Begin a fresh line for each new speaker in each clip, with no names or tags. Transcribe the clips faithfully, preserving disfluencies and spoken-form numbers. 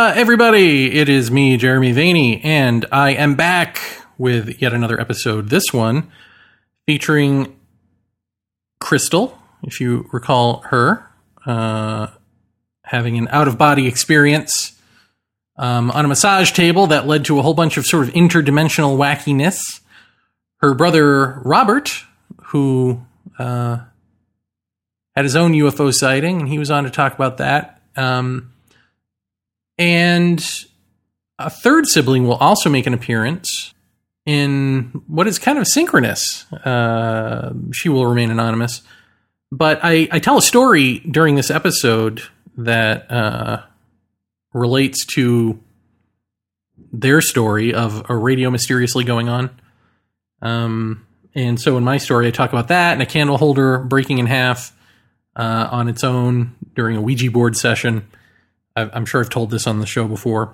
Hola, everybody. It is me, Jeremy Vaeni, and I am back with yet another episode. This one featuring Crystal, if you recall her, uh, having an out-of-body experience um, on a massage table that led to a whole bunch of sort of interdimensional wackiness. Her brother, Robert, who uh, had his own U F O sighting, and he was on to talk about that. Um, and a third sibling will also make an appearance in what is kind of synchronous. Uh, she will remain anonymous. But I, I tell a story during this episode that uh, relates to their story of a radio mysteriously going on. Um, and so in my story, I talk about that and a candle holder breaking in half uh, on its own during a Ouija board session. I've, I'm sure I've told this on the show before,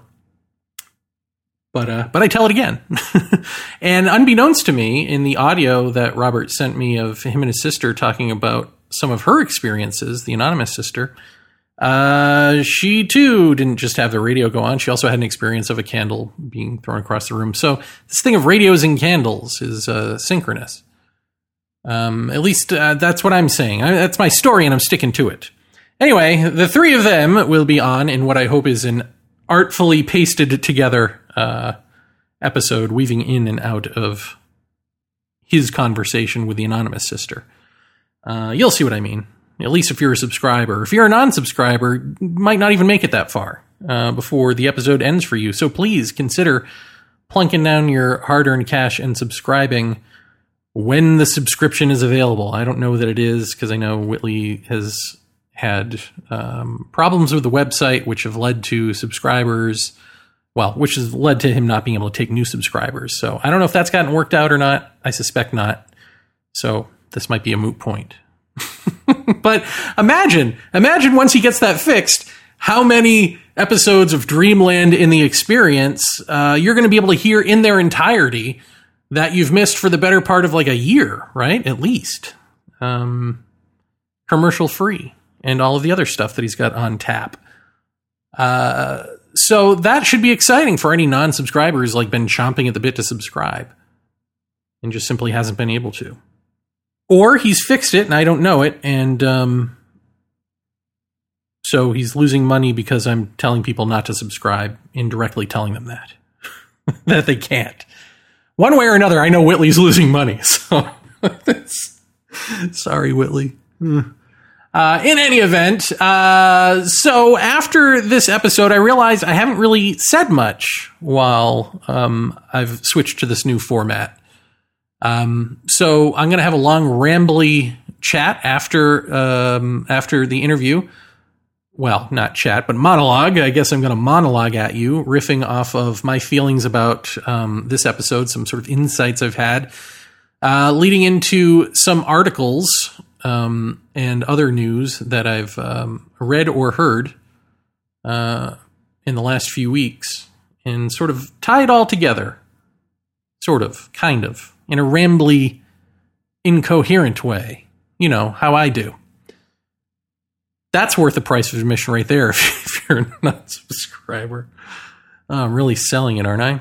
but uh, but I tell it again. And unbeknownst to me, in the audio that Robert sent me of him and his sister talking about some of her experiences, the anonymous sister, uh, she too didn't just have the radio go on. She also had an experience of a candle being thrown across the room. So this thing of radios and candles is uh, synchronous. Um, at least uh, that's what I'm saying. I, that's my story, and I'm sticking to it. Anyway, the three of them will be on in what I hope is an artfully pasted together uh, episode, weaving in and out of his conversation with the anonymous sister. Uh, you'll see what I mean. At least if you're a subscriber. If you're a non-subscriber, you might not even make it that far uh, before the episode ends for you. So please consider plunking down your hard-earned cash and subscribing when the subscription is available. I don't know that it is, because I know Whitley has had um, problems with the website, which have led to subscribers, well, which has led to him not being able to take new subscribers. So I don't know if that's gotten worked out or not. I suspect not. So this might be a moot point. But imagine, imagine once he gets that fixed, how many episodes of Dreamland in the Experience uh, you're going to be able to hear in their entirety that you've missed for the better part of like a year, right? At least. Um, commercial free. And all of the other stuff that he's got on tap. Uh, so that should be exciting for any non-subscriber who's like been chomping at the bit to subscribe and just simply hasn't been able to. Or he's fixed it and I don't know it, and um, so he's losing money because I'm telling people not to subscribe, indirectly telling them that. that they can't. One way or another, I know Whitley's losing money, so sorry, Whitley. Uh, in any event, uh, so after this episode, I realized I haven't really said much while um, I've switched to this new format. Um, so I'm going to have a long, rambly chat after um, after the interview. Well, not chat, but monologue. I guess I'm going to monologue at you, riffing off of my feelings about um, this episode, some sort of insights I've had, uh, leading into some articles Um, and other news that I've um, read or heard uh, in the last few weeks, and sort of tie it all together, sort of, kind of, in a rambly, incoherent way. You know, how I do. That's worth the price of admission right there if, if you're not a subscriber. Oh, I'm really selling it, aren't I?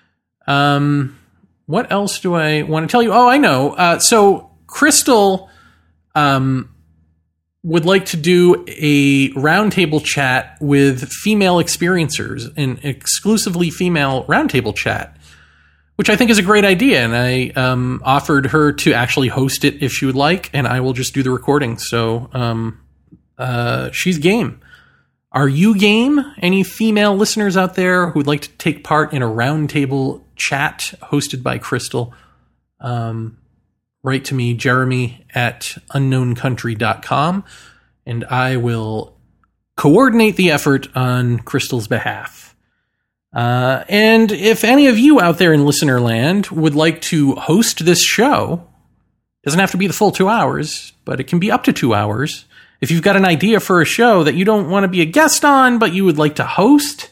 Um, what else do I want to tell you? Oh, I know. Uh, so, Crystal Um, would like to do a roundtable chat with female experiencers, an exclusively female roundtable chat, which I think is a great idea. And I um, offered her to actually host it if she would like, and I will just do the recording. So um, uh, she's game. Are you game? Any female listeners out there who would like to take part in a roundtable chat hosted by Crystal? Um, write to me, Jeremy at unknown country dot com, and I will coordinate the effort on Crystal's behalf. Uh, and if any of you out there in listener land would like to host this show, doesn't have to be the full two hours, but it can be up to two hours. If you've got an idea for a show that you don't want to be a guest on, but you would like to host,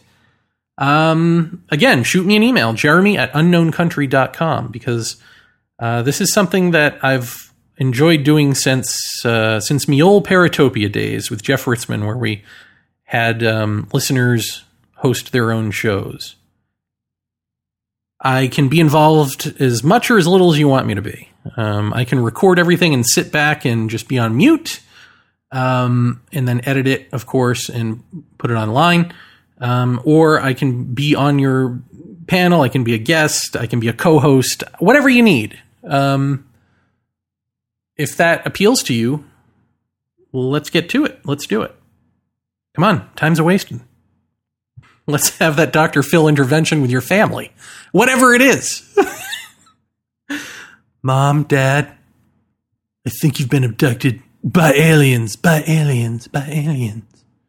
um, again, shoot me an email, Jeremy at unknown country dot com, because Uh, this is something that I've enjoyed doing since uh, since me old Paratopia days with Jeff Ritzman, where we had um, listeners host their own shows. I can be involved as much or as little as you want me to be. Um, I can record everything and sit back and just be on mute, um, and then edit it, of course, and put it online. Um, or I can be on your panel. I can be a guest. I can be a co-host. Whatever you need. Um, if that appeals to you, let's get to it. Let's do it. Come on, time's a wasting. Let's have that Doctor Phil intervention with your family. Whatever it is. Mom, Dad, I think you've been abducted by aliens, by aliens, by aliens.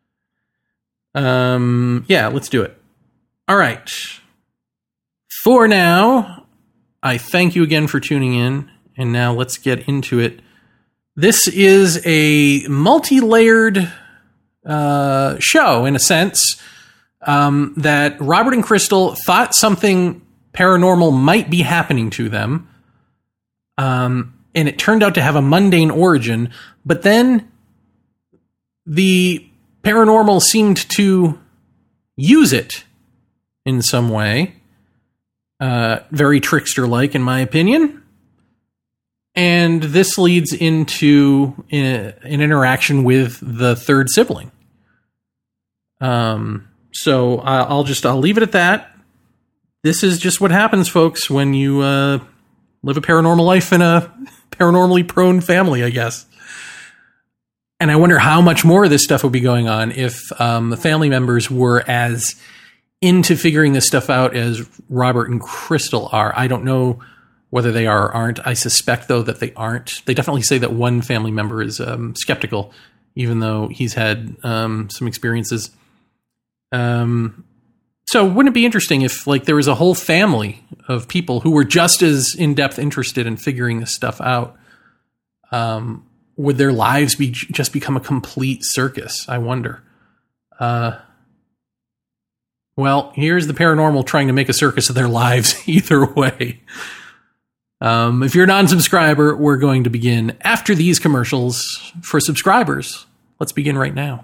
Um, yeah, let's do it. All right. For now, I thank you again for tuning in, and now let's get into it. This is a multi-layered uh, show, in a sense. Um, that Robert and Crystal thought something paranormal might be happening to them. Um, and it turned out to have a mundane origin. But then the paranormal seemed to use it in some way. Uh, very trickster-like, in my opinion. And this leads into a, an interaction with the third sibling. Um... So uh, I'll just, I'll leave it at that. This is just what happens, folks, when you uh, live a paranormal life in a paranormally prone family, I guess. And I wonder how much more of this stuff would be going on if um, the family members were as into figuring this stuff out as Robert and Crystal are. I don't know whether they are or aren't. I suspect, though, that they aren't. They definitely say that one family member is um, skeptical, even though he's had um, some experiences. Um, so wouldn't it be interesting if like there was a whole family of people who were just as in-depth interested in figuring this stuff out? Um, would their lives be just become a complete circus? I wonder. Uh, well, here's the paranormal trying to make a circus of their lives either way. Um, if you're a non-subscriber, we're going to begin after these commercials. For subscribers, let's begin right now.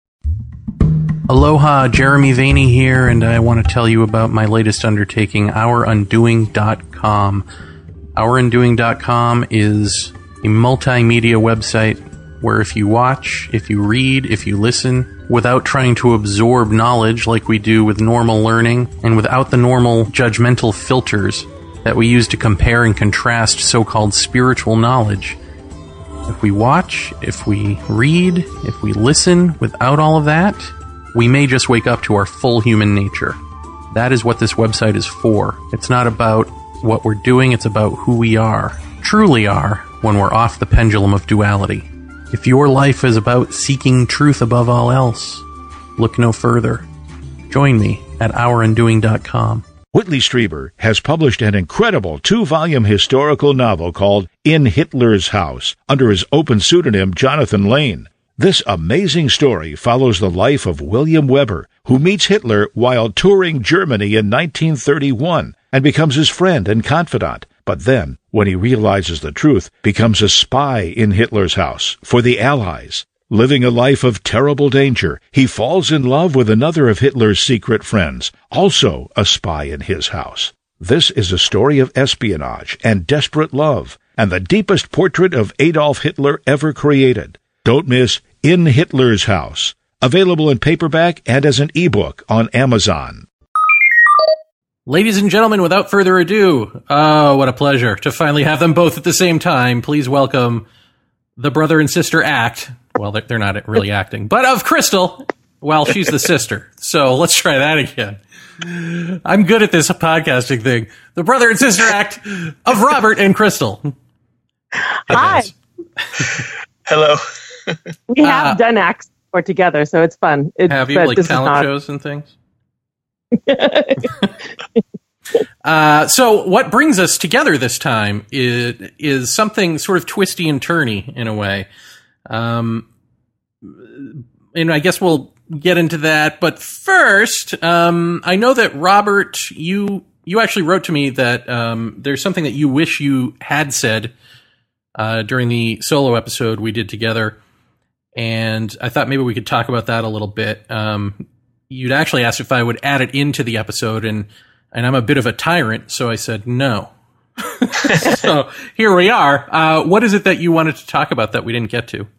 Aloha, Jeremy Vaeni here, and I want to tell you about my latest undertaking, our undoing dot com. our undoing dot com is a multimedia website where if you watch, if you read, if you listen, without trying to absorb knowledge like we do with normal learning, and without the normal judgmental filters that we use to compare and contrast so-called spiritual knowledge, if we watch, if we read, if we listen without all of that, we may just wake up to our full human nature. That is what this website is for. It's not about what we're doing, it's about who we are, truly are, when we're off the pendulum of duality. If your life is about seeking truth above all else, look no further. Join me at our undoing dot com.
Whitley Strieber has published an incredible two-volume historical novel called In Hitler's House under his open pseudonym Jonathan Lane. This amazing story follows the life of William Weber, who meets Hitler while touring Germany in nineteen thirty-one and becomes his friend and confidant, but then, when he realizes the truth, becomes a spy in Hitler's house for the Allies. Living a life of terrible danger, he falls in love with another of Hitler's secret friends, also a spy in his house. This is a story of espionage and desperate love, and the deepest portrait of Adolf Hitler ever created. Don't miss In Hitler's House, available in paperback and as an ebook on Amazon.
Ladies and gentlemen, without further ado, oh, what a pleasure to finally have them both at the same time. Please welcome the brother and sister act. Well, they're not really acting, but of Crystal. Well, she's the sister. So let's try that again. I'm good at this podcasting thing. The brother and sister act of Robert and Crystal.
Hi.
Hello.
We have
Uh,
done acts before together, so it's fun. It's,
Have you,
but
like
this is
talent
not-
shows and things? uh, so what brings us together this time is, is something sort of twisty and turny in a way. Um, and I guess we'll get into that. But first, um, I know that Robert, you you actually wrote to me that um, there's something that you wish you had said uh, during the solo episode we did together. And I thought maybe we could talk about that a little bit. Um, you'd actually asked if I would add it into the episode, and and I'm a bit of a tyrant, so I said no. So here we are. Uh, what is it that you wanted to talk about that we didn't get to?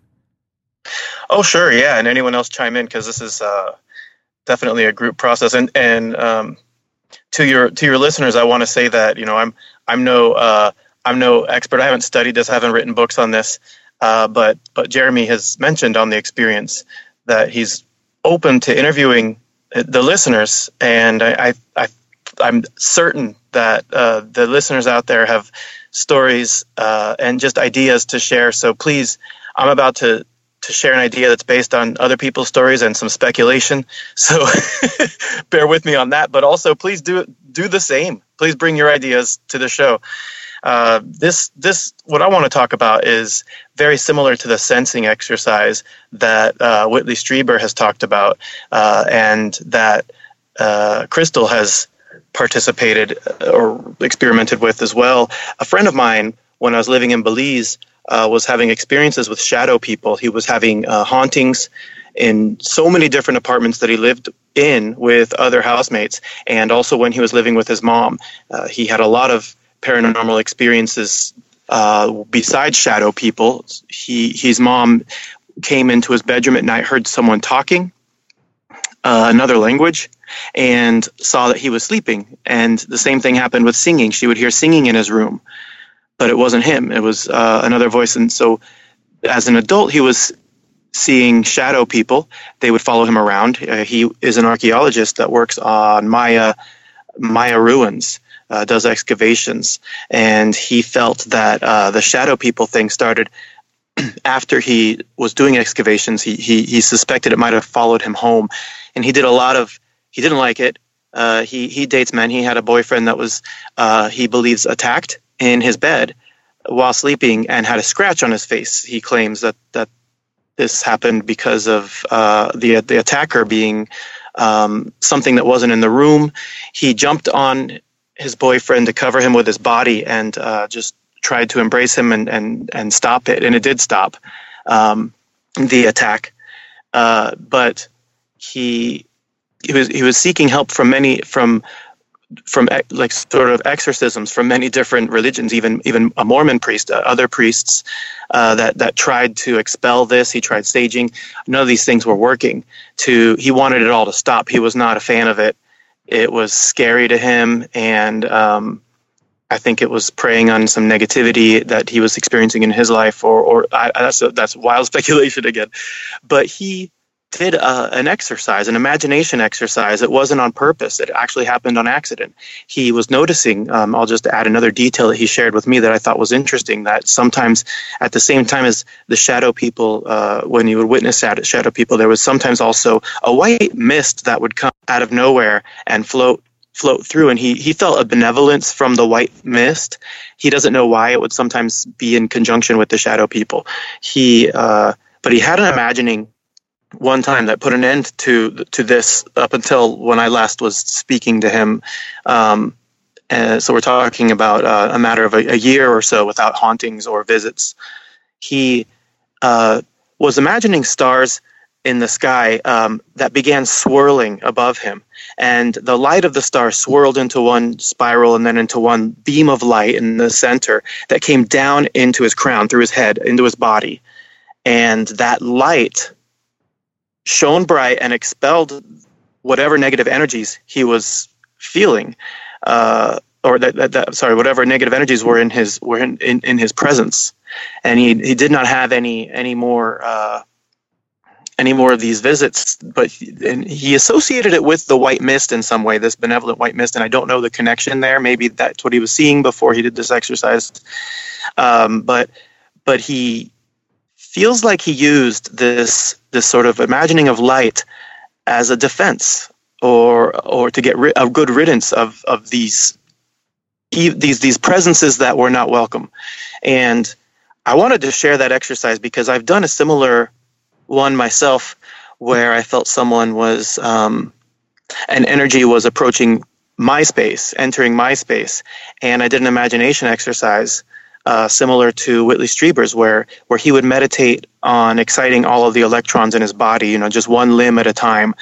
Oh, sure, yeah, and anyone else chime in, because this is uh, definitely a group process. And and um, to your to your listeners, I want to say that you know I'm I'm no uh, I'm no expert. I haven't studied this. I haven't written books on this. Uh, but but Jeremy has mentioned on the experience that he's open to interviewing the listeners, and I, I, I I'm certain that uh, the listeners out there have stories uh, and just ideas to share. So please, I'm about to to share an idea that's based on other people's stories and some speculation. So bear with me on that. But also, please do do the same. Please bring your ideas to the show. Uh, this, this, what I want to talk about is very similar to the sensing exercise that uh, Whitley Strieber has talked about, uh, and that uh, Crystal has participated or experimented with as well. A friend of mine, when I was living in Belize, uh, was having experiences with shadow people. He was having uh, hauntings in so many different apartments that he lived in with other housemates, and also when he was living with his mom. Uh, he had a lot of paranormal experiences uh, besides shadow people. He his mom came into his bedroom at night, heard someone talking uh, another language, and saw that he was sleeping. And the same thing happened with singing. She would hear singing in his room, but it wasn't him. It was uh, another voice. And so as an adult, he was seeing shadow people. They would follow him around. Uh, he is an archaeologist that works on Maya Maya ruins. Uh, does excavations, and he felt that uh, the shadow people thing started after he was doing excavations. He he he suspected it might have followed him home, and he did a lot of. He didn't like it. Uh, he he dates men. He had a boyfriend that was uh, he believes attacked in his bed while sleeping and had a scratch on his face. He claims that that this happened because of uh, the the attacker being um, something that wasn't in the room. He jumped on his boyfriend to cover him with his body and uh, just tried to embrace him and, and, and stop it. And it did stop um, the attack. Uh, but he he was he was seeking help from many from from like sort of exorcisms from many different religions, even even a Mormon priest, uh, other priests uh, that that tried to expel this. He tried saging. None of these things were working. To he wanted it all to stop. He was not a fan of it. It was scary to him, and um, I think it was preying on some negativity that he was experiencing in his life, or, or I, that's a, that's wild speculation again. But he did uh, an exercise, an imagination exercise. It wasn't on purpose. It actually happened on accident. He was noticing, um, I'll just add another detail that he shared with me that I thought was interesting, that sometimes at the same time as the shadow people, uh, when you would witness shadow people, there was sometimes also a white mist that would come out of nowhere and float float through. And he, he felt a benevolence from the white mist. He doesn't know why. It would sometimes be in conjunction with the shadow people. He, uh, but he had an imagining one time that put an end to to this up until when I last was speaking to him. Um, and so we're talking about uh, a matter of a, a year or so without hauntings or visits. He uh, was imagining stars in the sky um, that began swirling above him. And the light of the star swirled into one spiral and then into one beam of light in the center that came down into his crown, through his head, into his body. And that light shone bright and expelled whatever negative energies he was feeling, uh, or that, that, that sorry, whatever negative energies were in his were in, in, in his presence, and he he did not have any any more uh, any more of these visits. But he, and he associated it with the white mist in some way, this benevolent white mist, and I don't know the connection there. Maybe that's what he was seeing before he did this exercise, um, but but he feels like he used this this sort of imagining of light as a defense, or or to get rid, a good riddance of of these these these presences that were not welcome. And I wanted to share that exercise because I've done a similar one myself, where I felt someone was um, an energy was approaching my space, entering my space, and I did an imagination exercise. Uh, similar to Whitley Strieber's, where where he would meditate on exciting all of the electrons in his body, you know, just one limb at a time,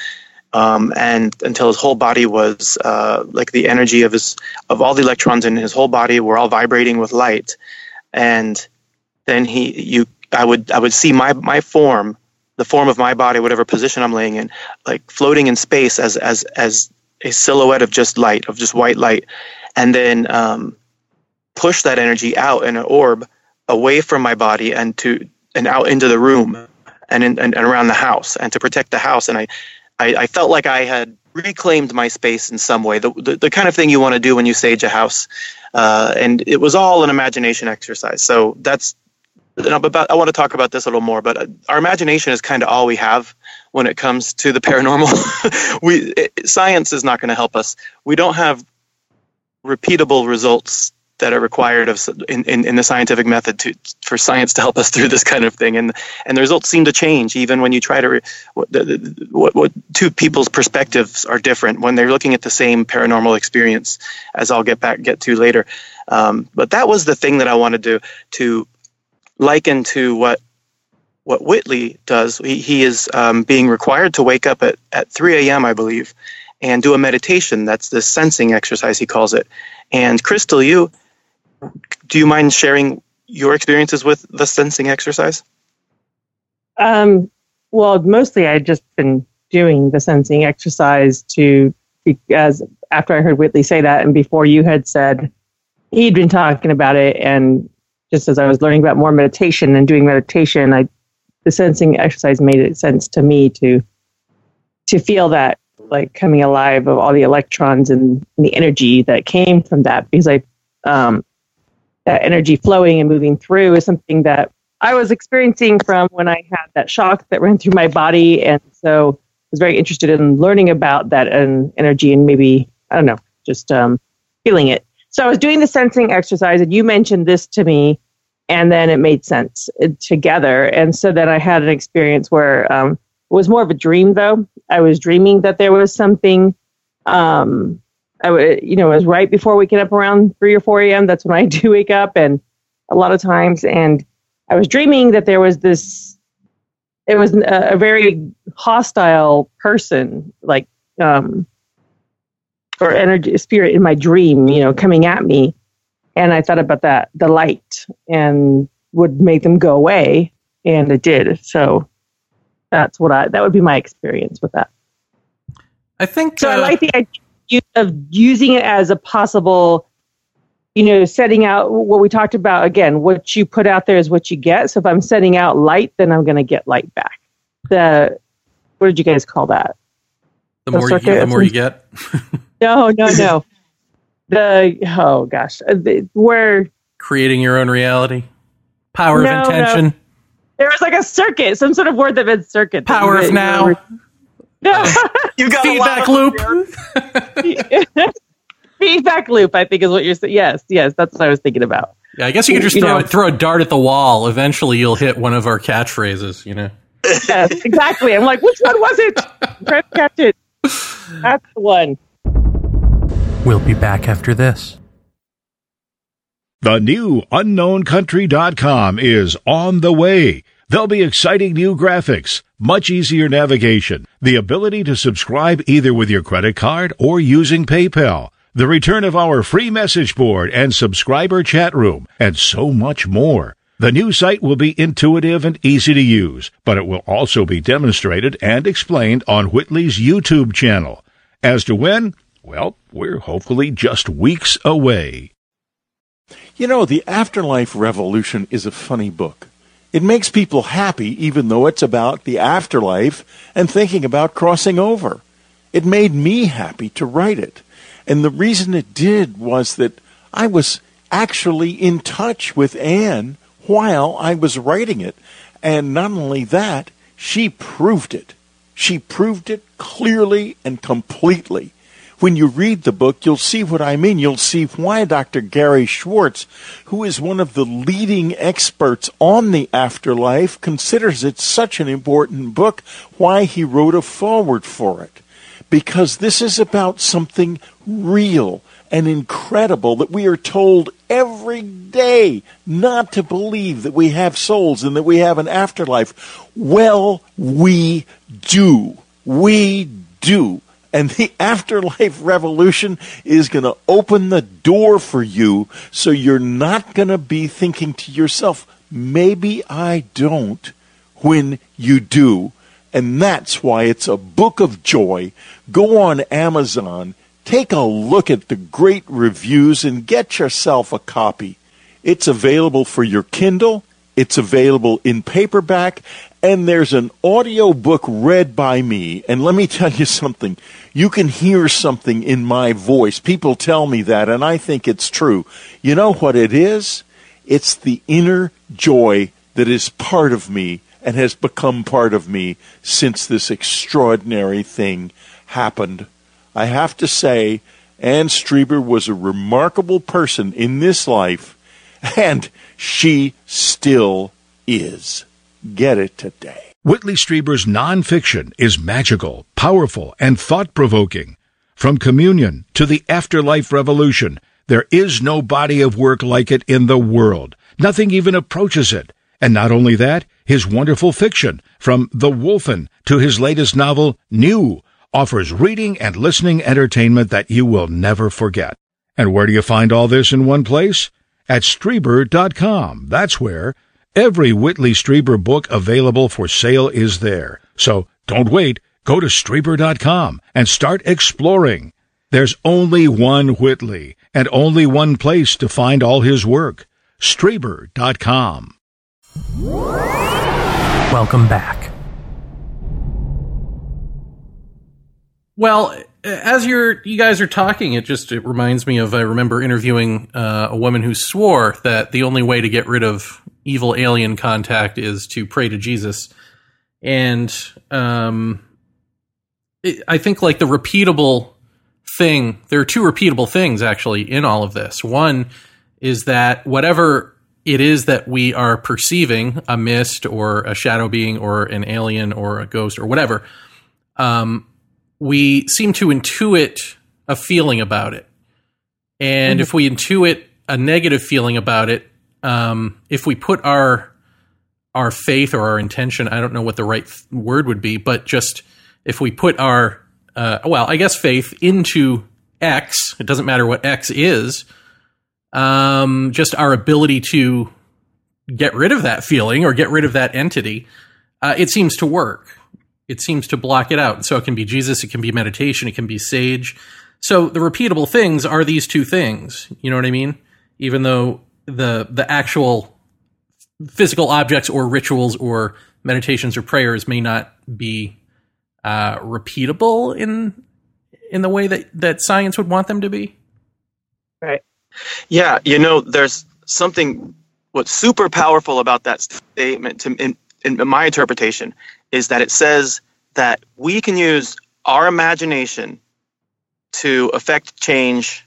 um, and until his whole body was uh, like the energy of his of all the electrons in his whole body were all vibrating with light, and then he you I would I would see my my form, the form of my body, whatever position I'm laying in, like floating in space as as as a silhouette of just light, of just white light, and then um, push that energy out in an orb away from my body and to and out into the room and in, and, and around the house and to protect the house. And I, I, I felt like I had reclaimed my space in some way, the the, the kind of thing you want to do when you sage a house. Uh, and it was all an imagination exercise. So that's about, I want to talk about this a little more, but our imagination is kind of all we have when it comes to the paranormal. we it, science is not going to help us. We don't have repeatable results that are required of in, in, in the scientific method to for science to help us through this kind of thing, and and the results seem to change even when you try to re, what, the, what what two people's perspectives are different when they're looking at the same paranormal experience, as I'll get back get to later. Um, but that was the thing that I wanted to to liken to what what Whitley does. He, he is um, being required to wake up at, at three a.m., I believe, and do a meditation. That's the sensing exercise, he calls it. And Crystal, you, do you mind sharing your experiences with the sensing exercise?
Um, well, mostly I'd just been doing the sensing exercise to, because after I heard Whitley say that, and before you had said he'd been talking about it, and just as I was learning about more meditation and doing meditation, I the sensing exercise made it sense to me to to feel that like coming alive of all the electrons and the energy that came from that, because I um, that energy flowing and moving through is something that I was experiencing from when I had that shock that ran through my body, and so I was very interested in learning about that and energy and maybe I don't know, just um, feeling it. So I was doing the sensing exercise, and you mentioned this to me, and then it made sense together. And so then I had an experience where um, it was more of a dream, though. I was dreaming that there was something, um, I w- you know, it was right before waking up around three or four a.m. That's when I do wake up, and a lot of times. And I was dreaming that there was this, it was a, a very hostile person, like, um, or energy, spirit in my dream, you know, coming at me. And I thought about that, the light, and would make them go away. And it did. So that's what I, that would be my experience with that.
I think.
So
uh,
I like the idea of using it as a possible, you know, setting out what we talked about. Again, what you put out there is what you get. So if I'm setting out light, then I'm going to get light back. The, what did you guys call that?
The more, you, the more you get.
No, no, no. The oh gosh, the, where
creating your own reality, power
no,
of intention.
No. There was like a circuit, some sort of word that meant circuit.
Power of now.
No,
you got
feedback
a
loop.
Feedback loop, I think is what you're saying. Yes, yes, that's what I was thinking about.
Yeah, I guess you could just
you
throw
know,
throw a dart at the wall. Eventually, you'll hit one of our catchphrases. You know.
Yes, exactly. I'm like, which one was it? Try to catch it. That's the one.
We'll be back after this.
The new unknown country dot com is on the way. There'll be exciting new graphics, much easier navigation, the ability to subscribe either with your credit card or using PayPal, the return of our free message board and subscriber chat room, and so much more. The new site will be intuitive and easy to use, but it will also be demonstrated and explained on Whitley's YouTube channel. As to when, well, we're hopefully just weeks away.
You know, The Afterlife Revolution is a funny book. It makes people happy even though it's about the afterlife and thinking about crossing over. It made me happy to write it. And the reason it did was that I was actually in touch with Anne while I was writing it. And not only that, she proved it. She proved it clearly and completely. When you read the book, you'll see what I mean. You'll see why Doctor Gary Schwartz, who is one of the leading experts on the afterlife, considers it such an important book, why he wrote a foreword for it. Because this is about something real and incredible that we are told every day not to believe that we have souls and that we have an afterlife. Well, we do. We do. And the afterlife revolution is going to open the door for you, so you're not going to be thinking to yourself, maybe I don't, when you do. And that's why it's a book of joy. Go on Amazon, take a look at the great reviews, and get yourself a copy. It's available for your Kindle. It's available in paperback. And there's an audio book read by me. And let me tell you something. You can hear something in my voice. People tell me that, and I think it's true. You know what it is? It's the inner joy that is part of me and has become part of me since this extraordinary thing happened. I have to say, Ann Strieber was a remarkable person in this life, and she still is. Get it today.
Whitley Strieber's nonfiction is magical, powerful, and thought-provoking. From Communion to the Afterlife Revolution, there is no body of work like it in the world. Nothing even approaches it. And not only that, his wonderful fiction, from The Wolfen to his latest novel, New, offers reading and listening entertainment that you will never forget. And where do you find all this in one place? At Strieber dot com. That's where. Every Whitley Strieber book available for sale is there. So don't wait. Go to Strieber dot com and start exploring. There's only one Whitley and only one place to find all his work. Strieber dot com.
Welcome back. Well, as you're, you guys are talking, it just it reminds me of, I remember interviewing uh, a woman who swore that the only way to get rid of evil alien contact is to pray to Jesus. And um, it, I think like the repeatable thing, there are two repeatable things actually in all of this. One is that whatever it is that we are perceiving, a mist or a shadow being or an alien or a ghost or whatever, um, we seem to intuit a feeling about it. And mm-hmm. if we intuit a negative feeling about it, um, if we put our our faith or our intention, I don't know what the right th- word would be, but just if we put our, uh, well, I guess faith into X, it doesn't matter what X is, um, just our ability to get rid of that feeling or get rid of that entity, uh, it seems to work. It seems to block it out. And so it can be Jesus, it can be meditation, it can be sage. So the repeatable things are these two things. You know what I mean? Even though the the actual physical objects or rituals or meditations or prayers may not be uh, repeatable in in the way that, that science would want them to be.
Right. Yeah, you know, there's something what's super powerful about that statement to, in, in my interpretation is that it says that we can use our imagination to affect change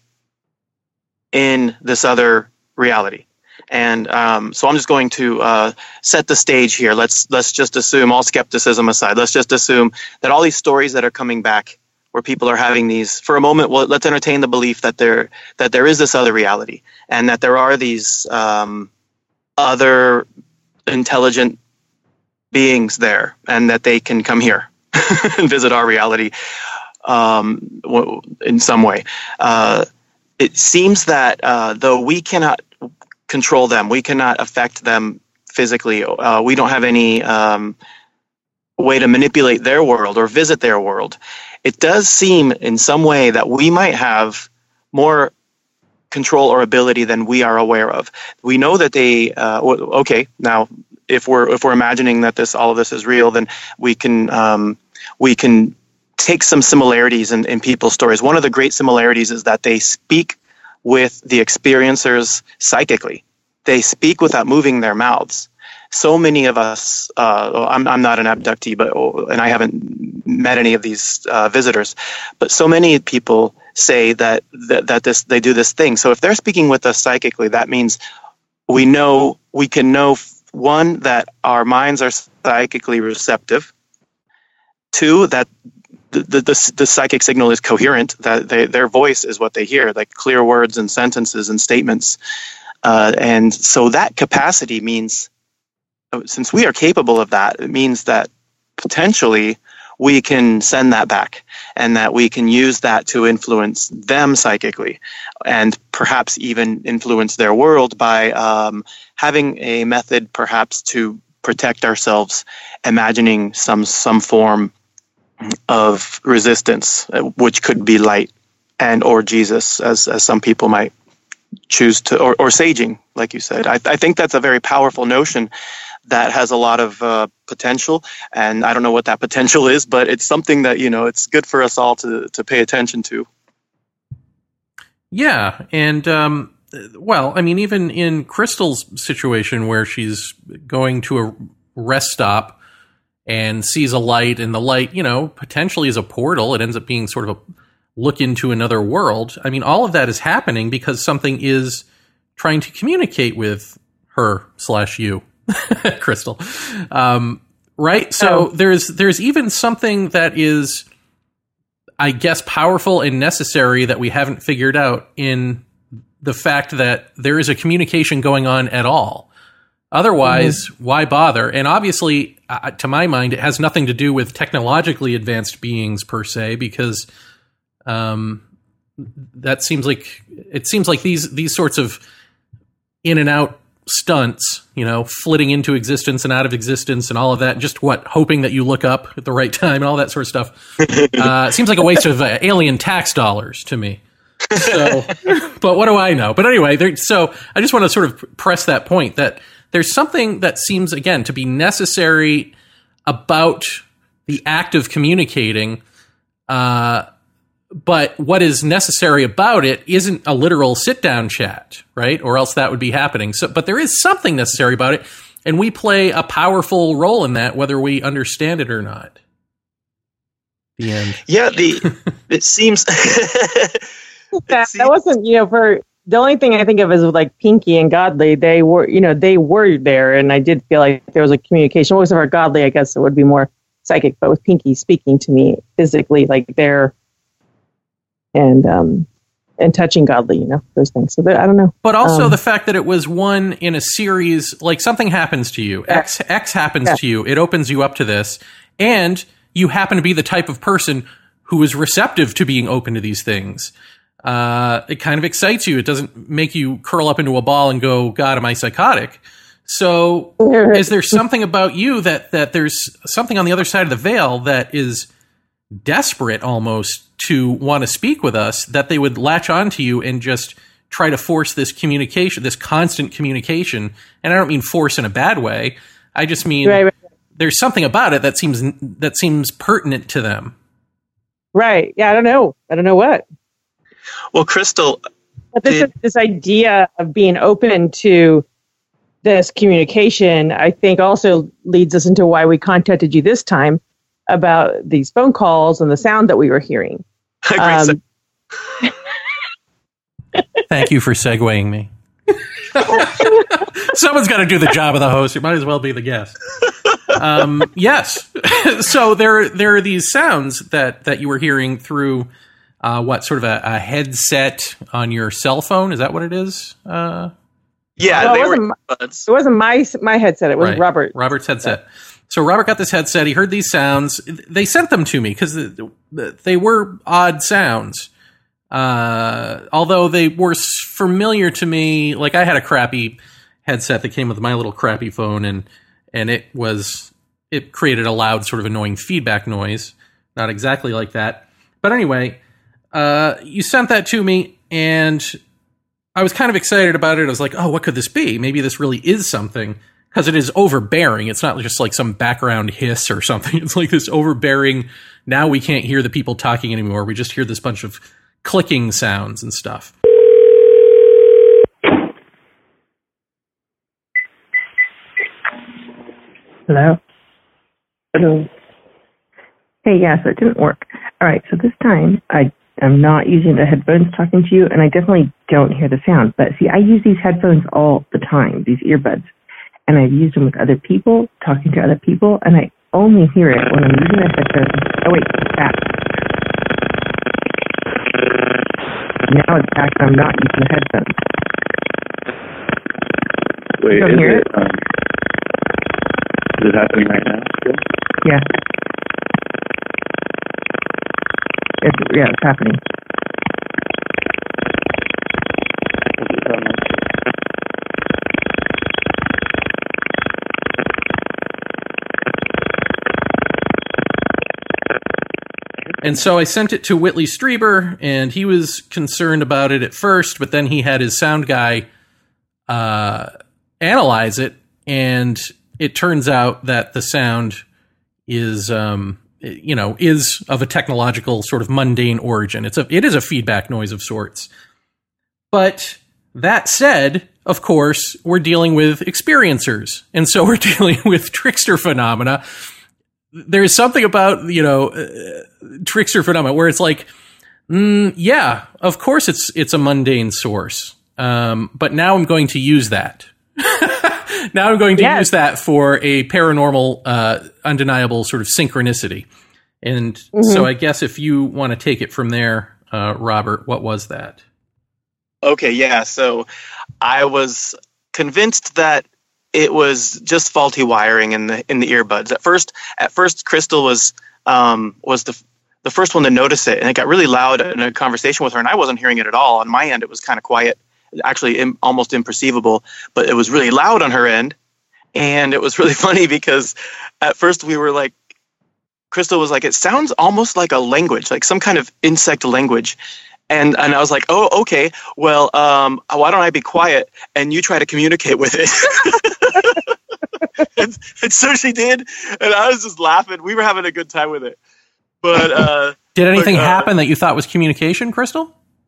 in this other reality. And um, so I'm just going to uh, set the stage here. Let's let's just assume, all skepticism aside, let's just assume that all these stories that are coming back where people are having these, for a moment, well, let's entertain the belief that there that there is this other reality and that there are these um, other intelligent beings there and that they can come here and visit our reality um, in some way. Uh, it seems that uh, though we cannot control them, we cannot affect them physically, uh, we don't have any um, way to manipulate their world or visit their world, it does seem in some way that we might have more control or ability than we are aware of. We know that they, uh, okay, now, if we're if we're imagining that this all of this is real, then we can um, we can take some similarities in, in people's stories. One of the great similarities is that they speak with the experiencers psychically. They speak without moving their mouths. So many of us, uh, I'm I'm not an abductee, but and I haven't met any of these uh, visitors, but so many people say that, that that this they do this thing. So if they're speaking with us psychically, that means we know we can know. One, that our minds are psychically receptive. Two, that the, the, the, the psychic signal is coherent, that they, their voice is what they hear, like clear words and sentences and statements. Uh, and so that capacity means, since we are capable of that, it means that potentially we can send that back, and that we can use that to influence them psychically, and perhaps even influence their world by um, having a method perhaps to protect ourselves, imagining some some form of resistance, which could be light and or Jesus, as as some people might choose to, or, or saging, like you said. I, I think that's a very powerful notion that has a lot of uh, potential, and I don't know what that potential is, but it's something that, you know, it's good for us all to to pay attention to.
Yeah, and um, well, I mean, even in Crystal's situation where she's going to a rest stop and sees a light, and the light, you know, potentially is a portal. It ends up being sort of a look into another world. I mean, all of that is happening because something is trying to communicate with her slash you, Crystal. Um, right? So oh. there's there's even something that is, I guess, powerful and necessary that we haven't figured out in the fact that there is a communication going on at all. Otherwise, mm-hmm. why bother? And obviously, uh, to my mind, it has nothing to do with technologically advanced beings per se, because um, that seems like it seems like these these sorts of in and out stunts, you know, flitting into existence and out of existence and all of that, just what, hoping that you look up at the right time and all that sort of stuff. Uh, seems like a waste of uh, alien tax dollars to me. So, but what do I know? But anyway, there, so I just want to sort of press that point that there's something that seems, again, to be necessary about the act of communicating, uh, but what is necessary about it isn't a literal sit-down chat, right? Or else that would be happening. So, but there is something necessary about it, and we play a powerful role in that, whether we understand it or not. The end.
Yeah, the it seems...
it that, seems... that wasn't, you know, for... The only thing I think of is with like Pinky and Godly, they were, you know, they were there, and I did feel like there was a communication. Most of our Godly, I guess it would be more psychic, but with Pinky speaking to me physically, like there, and um, and touching Godly, you know, those things. So that, I don't know.
But also
um,
the fact that it was one in a series, like something happens to you, yeah. X X happens yeah. to you, it opens you up to this, and you happen to be the type of person who is receptive to being open to these things. Uh, it kind of excites you. It doesn't make you curl up into a ball and go, God, am I psychotic? So is there something about you that, that there's something on the other side of the veil that is desperate almost to want to speak with us, that they would latch onto you and just try to force this communication, this constant communication? And I don't mean force in a bad way. I just mean right, right. there's something about it that seems, that seems pertinent to them.
Right. Yeah. I don't know. I don't know what.
Well, Crystal,
but this did, this idea of being open to this communication, I think, also leads us into why we contacted you this time about these phone calls and the sound that we were hearing. Um,
Thank you for segueing me. Someone's got to do the job of the host. It might as well be the guest. Um, yes. So there, there are these sounds that that you were hearing through. Uh, what, sort of a, a headset on your cell phone? Is that what it is? Uh,
yeah,
well,
they
it, wasn't
were,
my, it wasn't my my headset. It was
right.
Robert.
Robert's headset. So Robert got this headset. He heard these sounds. They sent them to me because they were odd sounds. Uh, although they were familiar to me. Like I had a crappy headset that came with my little crappy phone, and and it was it created a loud, sort of annoying feedback noise. Not exactly like that, but anyway. Uh, you sent that to me, and I was kind of excited about it. I was like, oh, what could this be? Maybe this really is something, because it is overbearing. It's not just like some background hiss or something. It's like this overbearing, now we can't hear the people talking anymore. We just hear this bunch of clicking sounds and stuff.
Hello? Hello? Hey, yeah, so it didn't work. All right, so this time, I... I'm not using the headphones talking to you, and I definitely don't hear the sound. But see, I use these headphones all the time, these earbuds, and I've used them with other people, talking to other people, and I only hear it when I'm using the headphones. Oh, wait, it's back. Now it's back, and I'm not using the headphones.
Wait,
you don't
is
hear
it,
it?
Um, is it happening right now? Still?
Yeah. It's, yeah, it's happening.
Thank you so much.
And so I sent it to Whitley Strieber, and he was concerned about it at first, but then he had his sound guy uh, analyze it, and it turns out that the sound is, um, you know, is of a technological sort of mundane origin. It's a, it is a feedback noise of sorts. But that said, of course, we're dealing with experiencers, and so we're dealing with trickster phenomena. There's something about, you know, uh, trickster phenomena where it's like, mm, yeah, of course it's it's a mundane source, um, but now I'm going to use that. Now I'm going to yes. use that for a paranormal, uh, undeniable sort of synchronicity. And mm-hmm. so I guess if you want to take it from there, uh, Robert, what was that?
Okay, yeah. So I was convinced that it was just faulty wiring in the in the earbuds. At first, at first, Crystal was um, was the the first one to notice it, and it got really loud in a conversation with her, and I wasn't hearing it at all. On my end, it was kind of quiet, actually im- almost imperceivable, but it was really loud on her end, and it was really funny because at first we were like, Crystal was like, it sounds almost like a language, like some kind of insect language. And and I was like, oh, okay, well, um, why don't I be quiet and you try to communicate with it? and, and so she did, and I was just laughing. We were having a good time with it. But uh,
did anything
but, uh,
happen that you thought was communication, Crystal?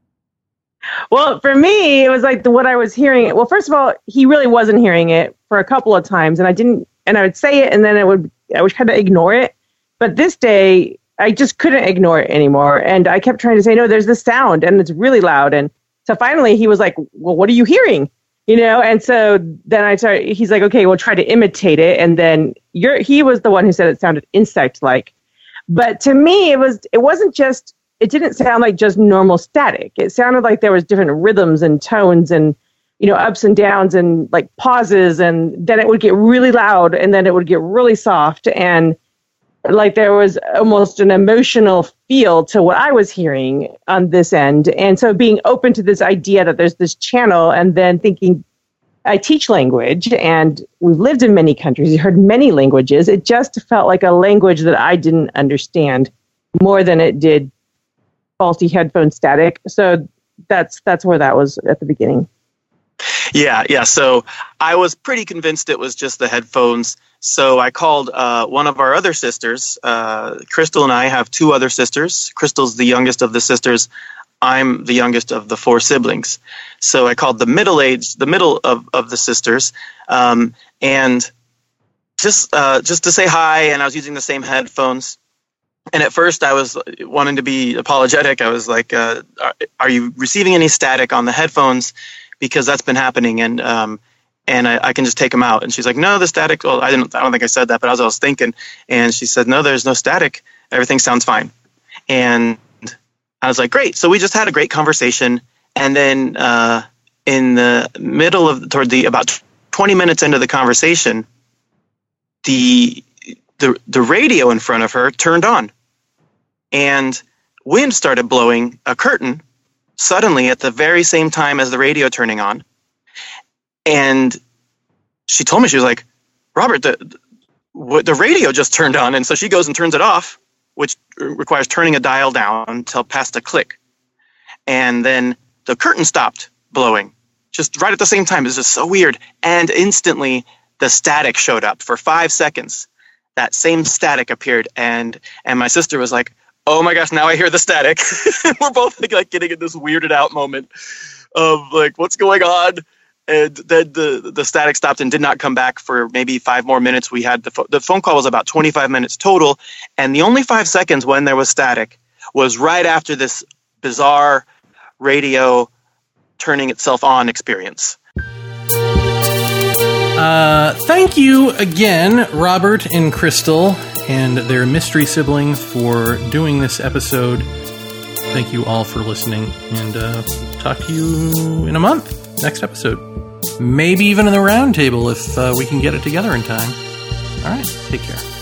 Well, for me, it was like the, what I was hearing. Well, first of all, he really wasn't hearing it for a couple of times, and I didn't. And I would say it, and then it would I would kind of ignore it. But this day, I just couldn't ignore it anymore. And I kept trying to say, no, there's this sound and it's really loud. And so finally he was like, well, what are you hearing? You know? And so then I started, he's like, okay, we'll try to imitate it. And then you're, he was the one who said it sounded insect-like. But to me, it was, it wasn't just, it didn't sound like just normal static. It sounded like there was different rhythms and tones and, you know, ups and downs and like pauses. And then it would get really loud and then it would get really soft. And like there was almost an emotional feel to what I was hearing on this end. And so being open to this idea that there's this channel and then thinking, I teach language and we've lived in many countries, you heard many languages. It just felt like a language that I didn't understand more than it did faulty headphone static. So that's, that's where that was at the beginning.
Yeah, yeah. So I was pretty convinced it was just the headphones. So I called uh, one of our other sisters. Uh, Crystal and I have two other sisters. Crystal's the youngest of the sisters. I'm the youngest of the four siblings. So I called the middle age, the middle of, of the sisters, um, and just uh, just to say hi. And I was using the same headphones. And at first I was wanting to be apologetic. I was like, uh, are, are you receiving any static on the headphones? Because that's been happening, and um, and I, I can just take them out. And she's like, no, the static. Well, I didn't. I don't think I said that, but as I was thinking, and she said, no, there's no static. Everything sounds fine. And I was like, great. So we just had a great conversation, and then uh, in the middle of toward the about twenty minutes into the conversation, the the the radio in front of her turned on, and wind started blowing a curtain suddenly at the very same time as the radio turning on. And she told me, she was like, Robert, the, the, the radio just turned on. And so she goes and turns it off, which requires turning a dial down until past a click. And then the curtain stopped blowing just right at the same time. It's just so weird. And instantly the static showed up for five seconds. That same static appeared. And, and my sister was like, oh my gosh, now I hear the static. We're both like, like getting in this weirded out moment of like, what's going on? And then the, the static stopped and did not come back for maybe five more minutes. We had the, fo- the phone call was about twenty-five minutes total. And the only five seconds when there was static was right after this bizarre radio turning itself on experience.
Uh, thank you again, Robert and Crystal and their mystery sibling, for doing this episode. Thank you all for listening, and uh, talk to you in a month, next episode. Maybe even in the round table if uh, we can get it together in time. All right, take care.